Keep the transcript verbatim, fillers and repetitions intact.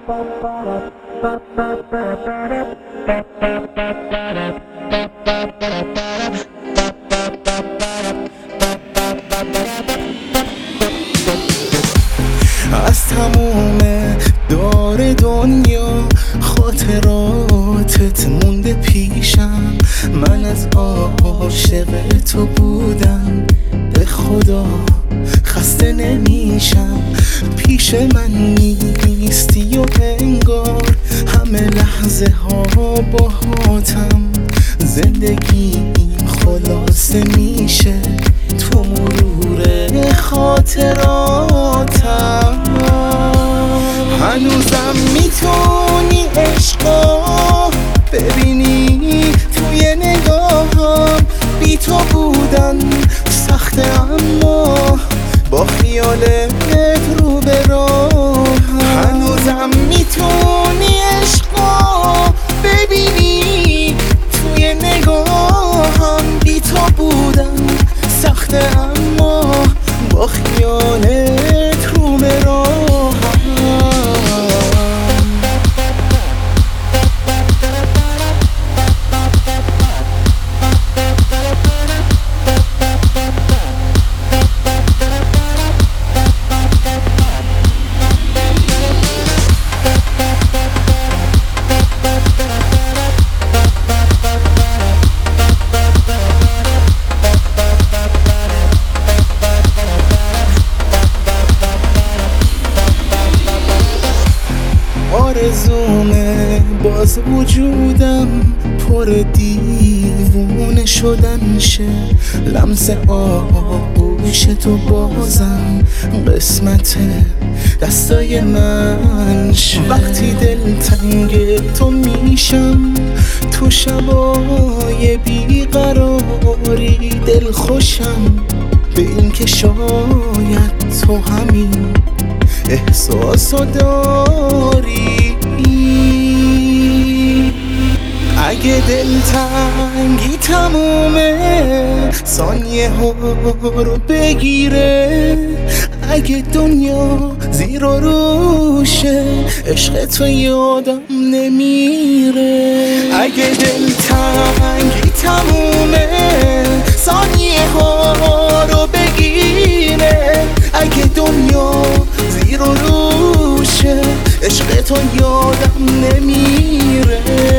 از تموم دار دنیا خاطراتت مونده پیشم. من از عاشق تو بودم به خدا خسته نمیشم. پیش من نیستی و انگار همه لحظه ها با هاتم. زندگیم خلاصه میشه تو مرور خاطراتم. هنوزم میتونی عشقا ببینی توی نگاهم. بی تو بودن سخته اما با خیالت رو به راهم. هنوزم میتونی عشقا ببینی توی نگاهم. بی تو بودن سخته اما با خیالت رو به راهم. آرزومه باز وجودم پر دیوونه شدن شه. لمس آغوش تو بازم قسمت دستای من شه. وقتی دلتنگ تو میشم تو شبای بیقراری دل خوشم به این که شاید تو همین احساسو داری. اگه دلتنگی تمومه ثانیه ها رو بگیره. اگه دنیا زیر و روشه عشق تو یادم نمیره. اگه دلتنگی تمومه ثانیه ها رو بگیره. اگه دنیا زیر و روشه عشق تو یادم نمیره.